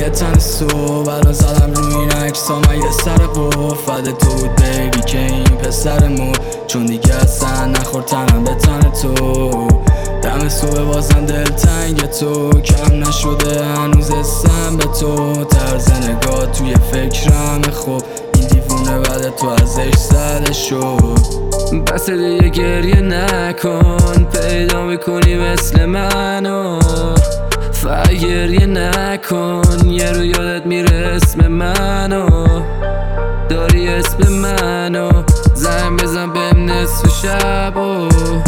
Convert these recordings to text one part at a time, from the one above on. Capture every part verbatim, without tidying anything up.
یه تن صبح الان زدم روی این عکسا من یه سر قفل تو بود بیبی که این پسرمو چون دیگه اصلا نخور تنم به تن تو دم صبح بازم دل تنگ تو کم نشده هنوز اسم به تو طرز نگاه توی فکرم خوب این دیوونه بعد تو ازش زده شد بس دیگه گریه نکن پیدا میکنی مثل منو فقط گریه نکن یه رو یادت میره اسم منو داری اسم منو زنگ بزن بهم نصف شب و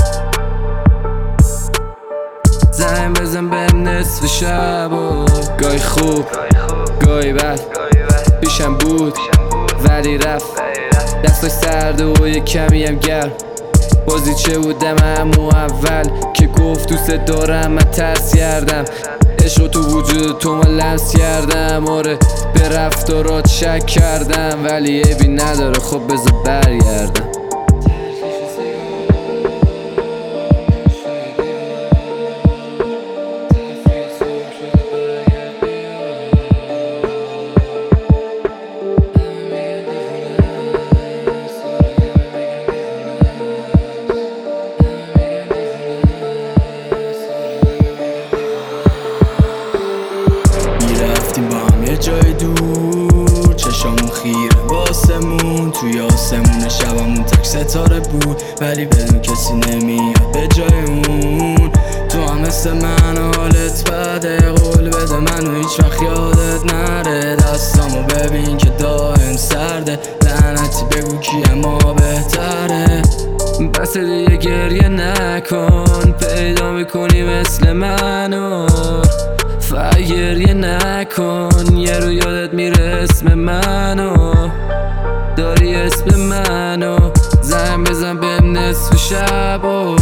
زنگ بزن بهم نصف شب و گاهی خوب گاهی بد پیشم بود ولی رفت دستاش سرده و یه کمی هم گرم بازی چه بودم همو اول که گفت دوست دارم من ترس کردم عشق تو وجود تو من لمس کردم آره به رفتارات شک کردم ولی عیبی نداره خب بذار برگردم یه جای دور چشامون خیره واسمون توی آسمون شبمون تک ستاره بود ولی بدون کسی نمیاد به جای اون تو هم مثل من حالت بده قول بده منو هیچ وقت یادت نره دستامو ببین که دائم سرده لعنتی بگو کی اما بهتره بس دیگه گریه نکن پیدا میکنی مثل منو فقط گریه نکن یه رو یادت میره اسم منو داری اسم منو زنگ بزن بهم نصف شب و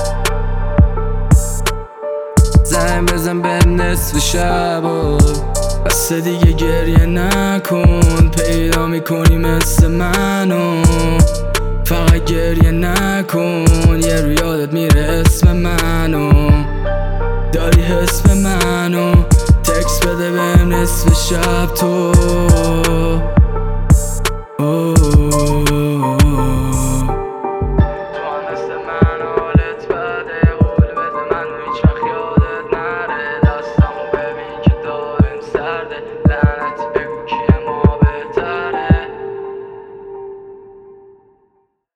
زنگ بزن بهم نصف شب و بس دیگه گریه نکن پیدا میکنی مثل منو فقط گریه نکن یه رو یادت میره اسم منو داری اسم منو تکس بده بهم نصف شب تو